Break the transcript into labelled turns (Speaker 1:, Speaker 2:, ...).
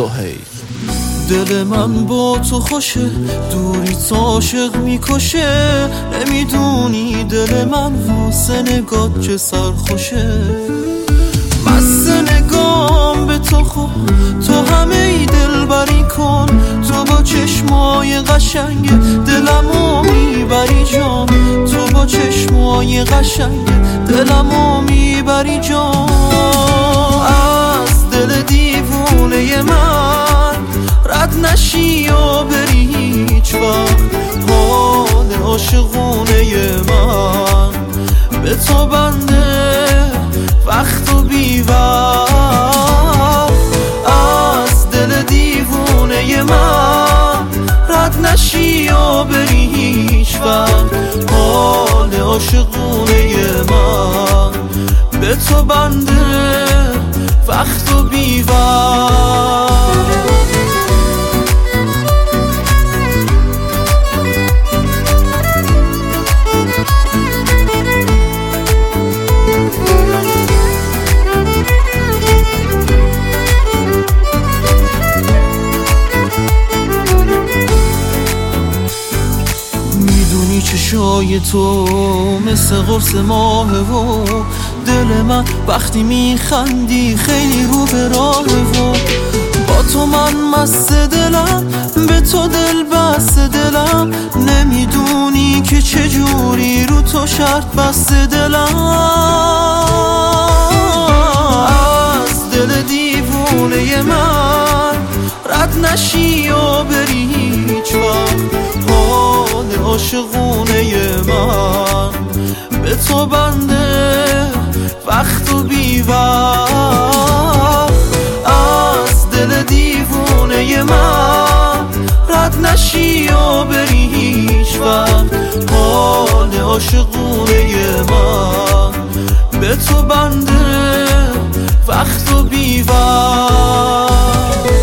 Speaker 1: سهیل.
Speaker 2: دل من با تو خوشه، دوری تو عاشق میکشه، نمیدونی دل من واسه نگات چه سرخوشه. مست نگام به تو خوب، تو همه ای دل بری کن، تو با چشمای قشنگ دلمو میبری جان، تو با چشمای قشنگ دلمو میبری جان. از دل دیوونه من رد نشی و بری هیچ وقت، حال عاشقونه من به تو بنده وقت و بی وقت. از دل دیوونه من رد نشی و بری هیچ وقت، حال عاشقونه من به تو بنده وقت و بی وقت. چشای تو مثل قرص ماهه و دل من وقتی میخندی خیلی رو به راهه و با تو من مست دلم، به تو دل بست دلم، نمیدونی که چجوری رو تو شرط بست دلم. از دل دیوونه من رد نشی و بری هیچ وقت، حال عاشقونه من به تو بنده وقت و بی وقت. از دل دیوونه من رد نشی و بری هیچ وقت، حال عاشقونه من به تو بنده وقت و بی وقت.